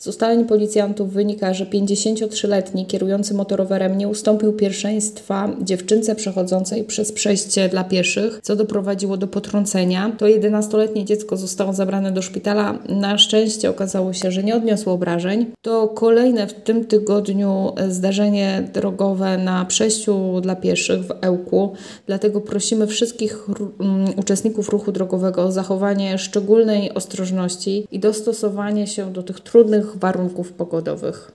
Z ustaleń policjantów wynika, że 53-letni kierujący motorowerem nie ustąpił pierwszeństwa dziewczynce przechodzącej przez przejście dla pieszych, co doprowadziło do potrącenia. To 11-letnie dziecko zostało zabrane do szpitala. Na szczęście okazało się, że nie odniosło obrażeń. To kolejne w tym tygodniu zdarzenie drogowe na przejściu dla pieszych w Ełku. Dlatego prosimy wszystkich uczestników ruchu drogowego o zachowanie szczególnej ostrożności i dostosowanie się do tych trudnych warunków pogodowych.